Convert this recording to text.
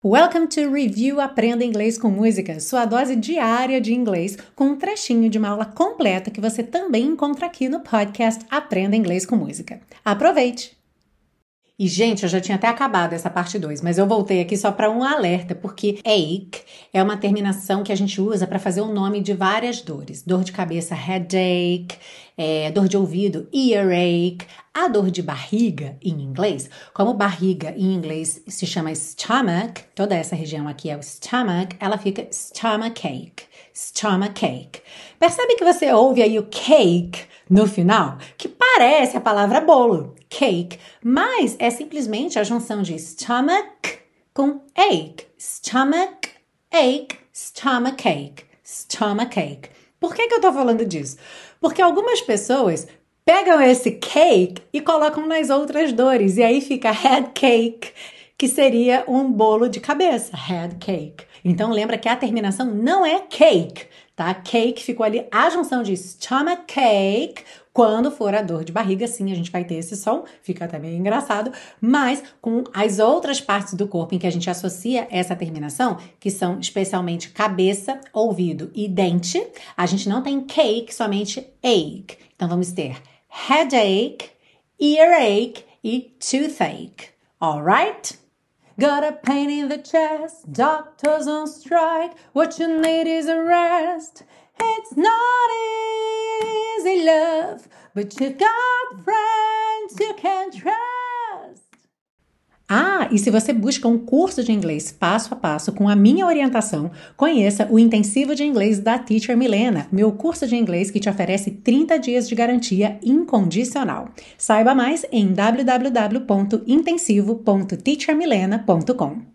Welcome to Review Aprenda Inglês com Música, sua dose diária de inglês, com um trechinho de uma aula completa que você também encontra aqui no podcast Aprenda Inglês com Música. Aproveite! E, gente, eu já tinha até acabado essa parte 2, mas eu voltei aqui só para um alerta, porque ache é uma terminação que a gente usa para fazer o nome de várias dores. Dor de cabeça, headache, dor de ouvido, earache, a dor de barriga, em inglês, como barriga em inglês se chama stomach, toda essa região aqui é o stomach, ela fica stomachache, stomachache. Percebe que você ouve aí o cake no final, que parece a palavra bolo, cake, mas é simplesmente a junção de stomach com ache, stomach, ache, stomachache, stomachache. Por que eu tô falando disso? Porque algumas pessoas pegam esse cake e colocam nas outras dores, e aí fica head cake, que seria um bolo de cabeça, head cake. Então lembra que a terminação não é cake, tá? Cake ficou ali a junção de stomachache. Quando for a dor de barriga, sim, a gente vai ter esse som, fica até meio engraçado, mas com as outras partes do corpo em que a gente associa essa terminação, que são especialmente cabeça, ouvido e dente, a gente não tem cake, somente ache. Então vamos ter headache, earache e toothache. Alright? Got a pain in the chest, doctors on strike, what you need is a rest. It's not easy, love, but you got friends you can trust. Ah, e se você busca um curso de inglês passo a passo com a minha orientação, conheça o Intensivo de Inglês da Teacher Milena, meu curso de inglês que te oferece 30 dias de garantia incondicional. Saiba mais em www.intensivo.teachermilena.com.